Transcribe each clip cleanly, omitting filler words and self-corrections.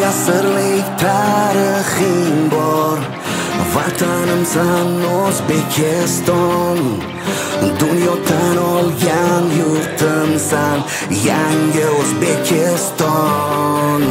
asrlik tarixing bor. Vatanimsan O'zbekiston, dunyo tan olgan yurtimsan, yangi O'zbekiston.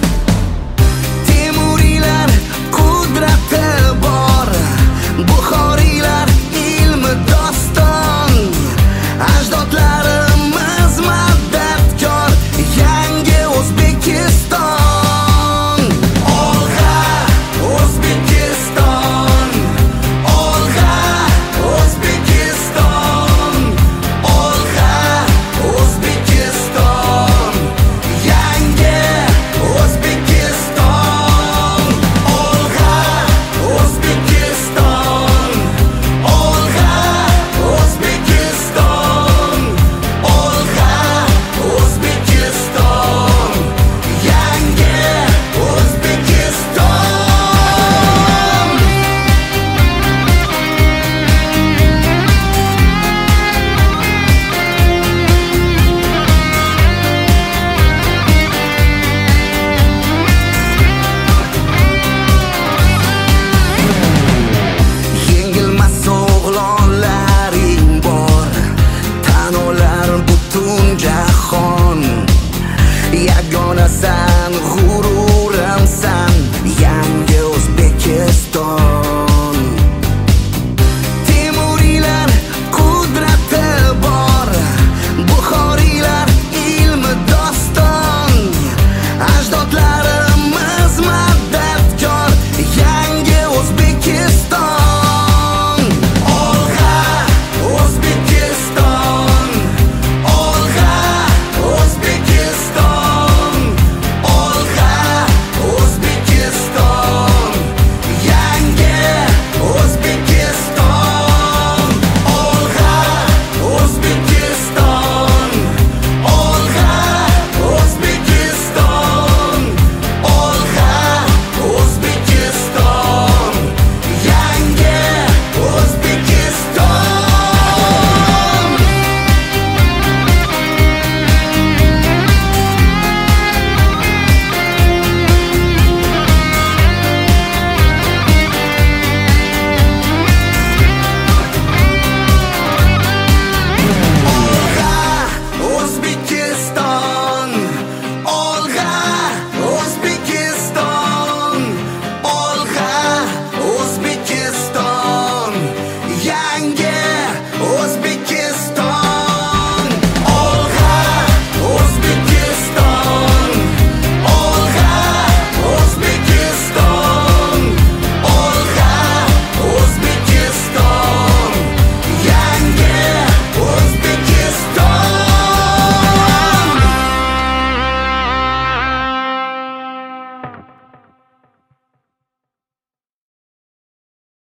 Temuriylar qudrati bor, Buxoriylar ilmi doston, ajdodlarimiz madadkor, yangi O'zbekiston. Olg'a O'zbekiston, olg'a O'zbekiston, olg'a O'zbekiston, yangi O'zbekiston. Olg'a O'zbekiston, olg'a O'zbekiston, olg'a O'zbekiston, yangi O'zbekiston. Yengilmas o'g'lonlaring bor, tan olar butun jahon. Yagonasan, g'ururimsan,